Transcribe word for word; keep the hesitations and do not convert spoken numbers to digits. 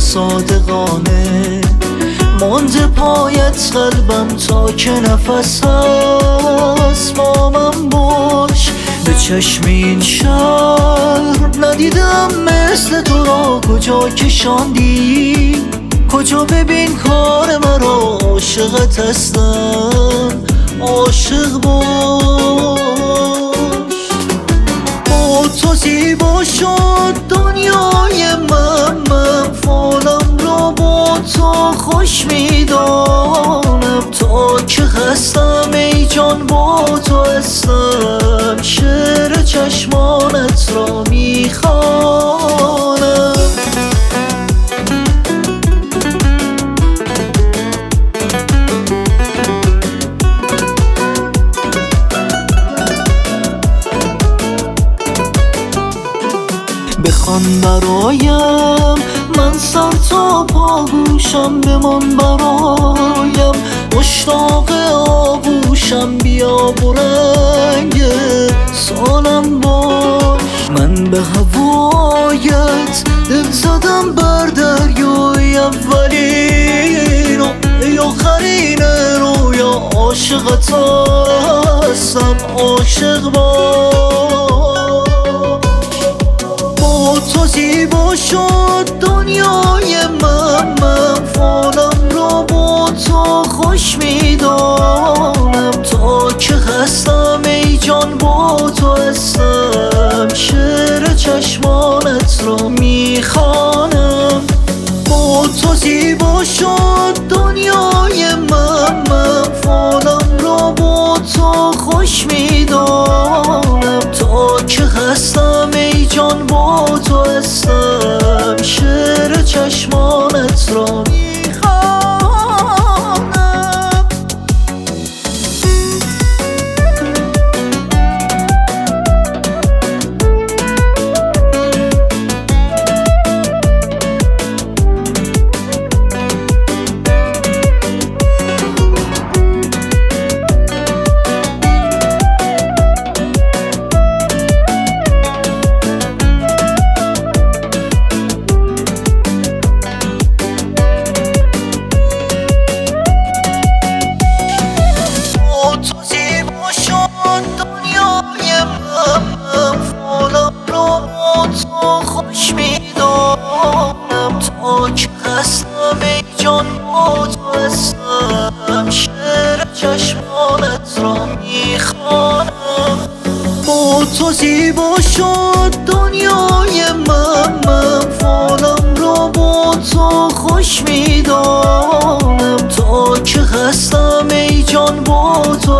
صادقانه مانده پایت قلبم تا که نفس هست با من باش. به چشم این شهر ندیدم مثل تو را کجا کشاندی، کجا ببین کار مرا عاشقت هستم عاشق باش. با تو زیبا شد دنیای من، من فالم را با تو خوش میدانم تا که هستم ای جان با تو هستم شعر چشمانت را میخوانم. بخوان برایم من سر تا پا گوشم بمان برایم، مشتاق آغوشم بیا برنگ سالم باش. من به هوایت دل زدم بر دریای اولین ای آخرین رویا عاشقت هستم عاشق باش. تو زیبا شد دنیای من، من فالم را با تو خوش میدانم تا که هستم ای جان با تو هستم شعر چشمانت را میخوانم. با تو زیبا شد دنیای من، من فالم را با تو خوش میدانم تا که هستم ای جان با تو هستم شعر چشمانت را میخوانم. خوش میدانم تا که هستم ای جان با تو هستم شعر چشمانت را میخوانم. با تو زیبا شد دنیای من، من فالم را با تو خوش میدانم تا که هستم ای جان با تو